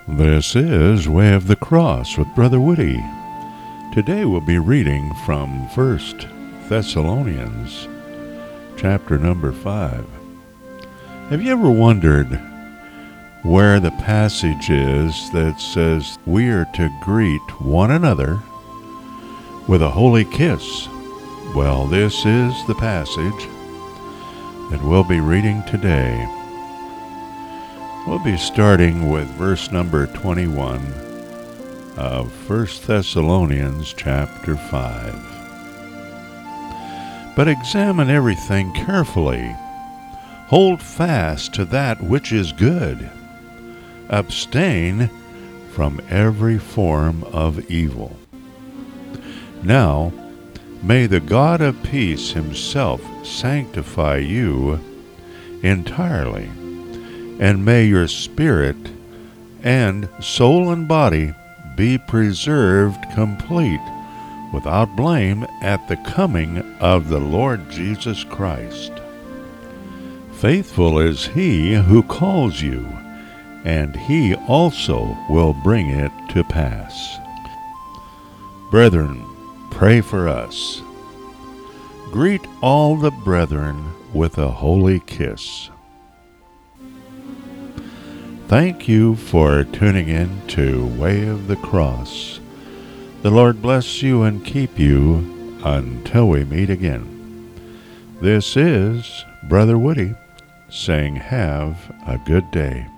This is Way of the Cross with Brother Woody. Today we'll be reading from 1 Thessalonians, chapter number 5. Have you ever wondered where the passage is that says we are to greet one another with a holy kiss? Well, this is the passage that we'll be reading today. We'll be starting with verse number 21 of 1 Thessalonians chapter 5. But examine everything carefully. Hold fast to that which is good. Abstain from every form of evil. Now, may the God of peace himself sanctify you entirely, and may your spirit and soul and body be preserved complete, without blame, at the coming of the Lord Jesus Christ. Faithful is he who calls you, and he also will bring it to pass. Brethren, pray for us. Greet all the brethren with a holy kiss. Thank you for tuning in to Way of the Cross. The Lord bless you and keep you until we meet again. This is Brother Woody saying have a good day.